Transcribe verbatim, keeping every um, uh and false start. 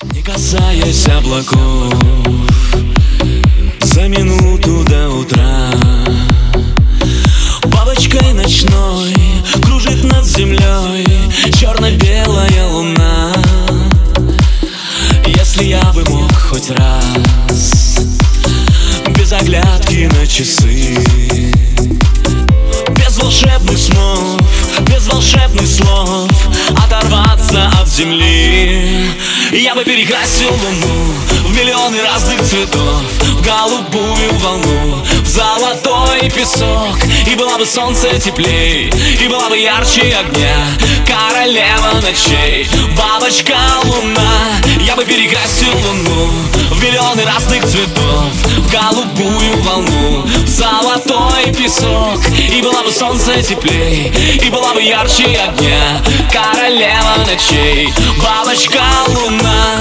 Не касаясь облаков, за минуту до утра бабочкой ночной кружит над землей черно-белая луна. Если я бы мог хоть раз, без оглядки на часы, без волшебных снов, без волшебных слов, оторваться от земли, я бы перекрасил луну в миллионы разных цветов, в голубую волну, в золотой песок. И была бы солнце теплей, и была бы ярче огня, королева ночей, бабочка луна. Я бы перекрасил луну в миллионы разных цветов, в голубую волну, в золотой песок. И была бы солнце теплей, и была бы ярче огня, королева ночей, бабочка луна.